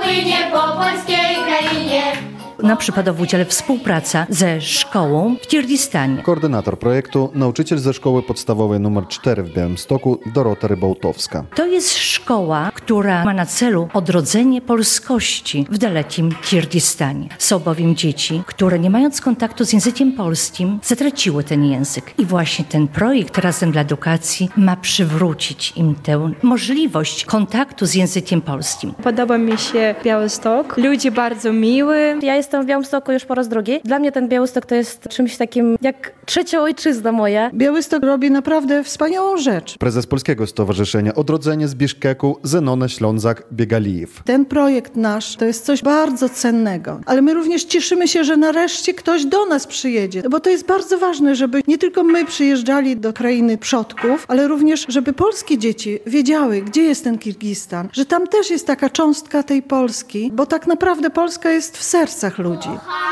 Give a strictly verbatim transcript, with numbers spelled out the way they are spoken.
płynie po polskiej krainie. Na przykład w udziale współpraca ze szkołą w Kirgistanie. Koordynator projektu, nauczyciel ze szkoły podstawowej numer cztery w Białymstoku, Dorota Rybołtowska. To jest szkoła, która ma na celu odrodzenie polskości w dalekim Kirgistanie. Są bowiem dzieci, które nie mając kontaktu z językiem polskim, zatraciły ten język. I właśnie ten projekt Razem dla Edukacji ma przywrócić im tę możliwość kontaktu z językiem polskim. Podoba mi się Białystok. Ludzie bardzo miły. Ja jestem w Białymstoku już po raz drugi. Dla mnie ten Białystok to jest czymś takim jak trzecia ojczyzna moja. Białystok robi naprawdę wspaniałą rzecz. Prezes Polskiego Stowarzyszenia Odrodzenie z Biszkeku, Zenone Ślązak-Biegalijew. Ten projekt nasz to jest coś bardzo cennego, ale my również cieszymy się, że nareszcie ktoś do nas przyjedzie, bo to jest bardzo ważne, żeby nie tylko my przyjeżdżali do krainy przodków, ale również, żeby polskie dzieci wiedziały, gdzie jest ten Kirgistan, że tam też jest taka cząstka tej Polski, bo tak naprawdę Polska jest w sercach ludzi.